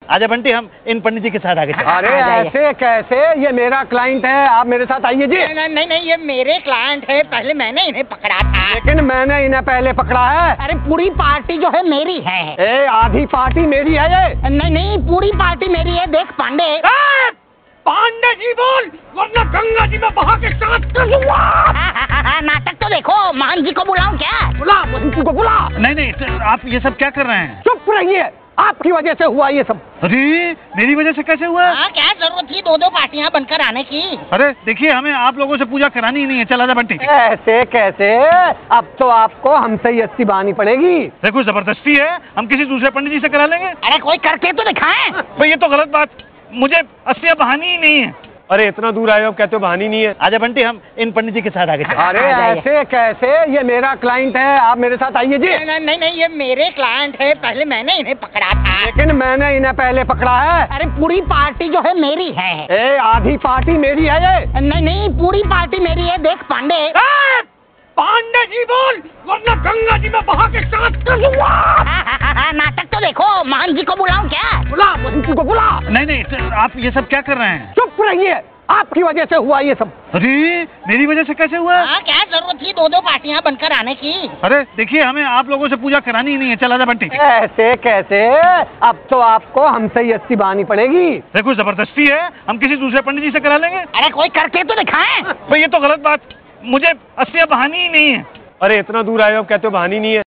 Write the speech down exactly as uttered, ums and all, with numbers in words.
आजा बंटी, हम इन पंडित जी के साथ आगे चलते। अरे ऐसे कैसे, ये मेरा क्लाइंट है, आप मेरे साथ आइए जी। नहीं नहीं नहीं, ये मेरे क्लाइंट है, पहले मैंने इन्हें पकड़ा था। लेकिन मैंने इन्हें पहले पकड़ा है। अरे पूरी पार्टी जो है मेरी है। ए, आधी पार्टी मेरी है ये। नहीं नहीं, पूरी पार्टी मेरी है। देख पांडे, पांडे जी बोल, वरना गंगा जी में बहा के साथ कर दूंगा। नाटक तो देखो, मान जी को बुलाऊं क्या? बुला, मोहन जी को बुला। नहीं नहीं, आप ये सब क्या कर रहे हैं? चुप रहिए, आपकी वजह से हुआ ये सब। अरे मेरी वजह से कैसे हुआ? हाँ, क्या जरूरत थी दो दो पार्टियां बनकर आने की? अरे देखिए, हमें आप लोगों से पूजा करानी ही नहीं है। चला जा बंटी। ऐसे कैसे, अब तो आपको हमसे ही अस्सी बहानी पड़ेगी। देखो जबरदस्ती है, हम किसी दूसरे पंडित जी से करा लेंगे। अरे कोई करके तो दिखाएं। भाई ये तो गलत बात, मुझे अस्सियां बहानी ही नहीं है। अरे इतना दूर आए हो, कहते हो बहानी नहीं है। आजा बंटी, हम इन पंडित जी के साथ आगे चलते। अरे ऐसे कैसे, ये मेरा क्लाइंट है, आप मेरे साथ आइए जी। नहीं नहीं नहीं, ये मेरे क्लाइंट है, पहले मैंने इन्हें पकड़ा था। लेकिन मैंने इन्हें पहले पकड़ा है। अरे पूरी पार्टी जो है मेरी है। ए, आधी पार्टी मेरी है ये। नहीं नहीं, पूरी पार्टी मेरी है। देख पांडे, पांडे जी बोल, वरना गंगा जी में बहा के साथ कर दूंगा। नाटक तो देखो, मान जी को बुलाऊं क्या? बुला, मोहन जी को बुला। नहीं नहीं, आप ये सब क्या कर रहे हैं? चुप रहिए, आपकी वजह से हुआ ये सब। अरे मेरी वजह से कैसे हुआ? हाँ, क्या जरूरत थी दो दो पार्टियां बनकर आने की? अरे देखिए, हमें आप लोगों से पूजा करानी ही नहीं है। चला जा बंटी। ऐसे कैसे, अब तो आपको हमसे ही अस्सी बहानी पड़ेगी। देखो जबरदस्ती है, हम किसी दूसरे पंडित जी से करा लेंगे। अरे कोई करके तो दिखाएं। भाई ये तो गलत बात, मुझे अस्सियां बहानी ही नहीं है। अरे इतना दूर आए हो, कहते हो बहानी नहीं है।